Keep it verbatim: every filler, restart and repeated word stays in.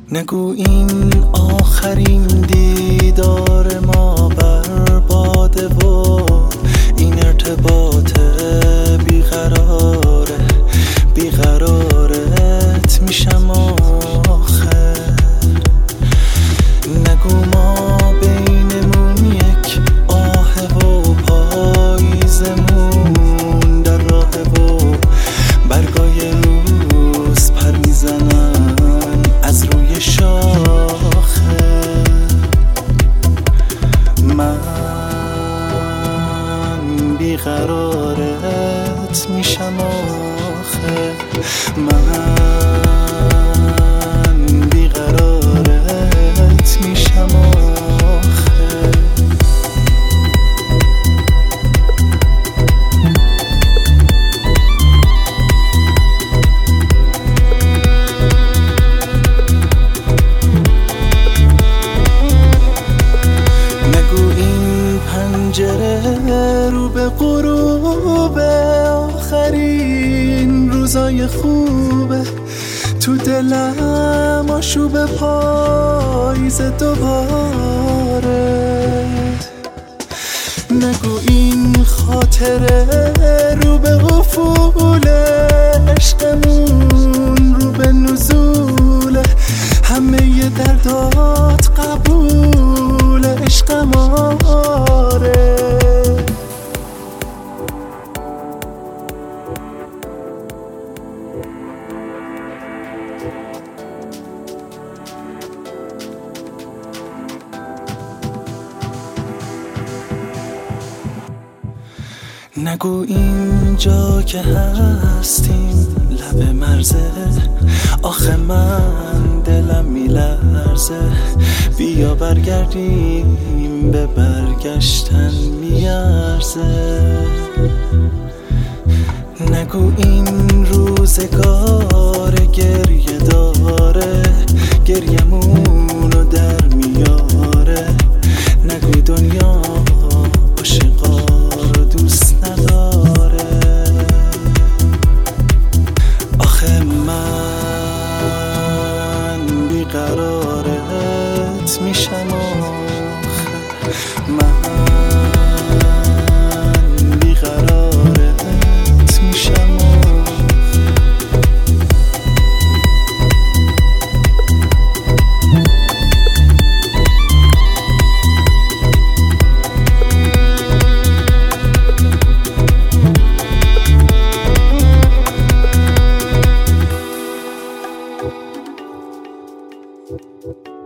نگو این آخرین دیدار ما برباده و این ارتباط بیقراره، بیقرارت میشم آخر. نگو ما بینمون یک آه و پاییزمون در راهه و برگای روز پر میزنن از روی شاخه. من بیقرارت میشم آخه، من بیقرارت میشم آخه. نگو این پنجره رو به غروب آخرین روزای خوبه، تو دلم آشوب پاییز دوباره. نگو این خاطره رو به افول عشقمون رو به نزوله، همه دردات قبول عشقم آره. نگو اینجا که هستیم لب مرزه، آخه من دلم میلرزه. بیا برگردیم، به برگشتن میارزه. نگو این روزگار گریه داره، گریمونو در میاره. نگوی دنیا عاشقا رو دوست نداره، آخه من بیقرارت میشم آخه، من بیقرارت میشم آخه. Thank you.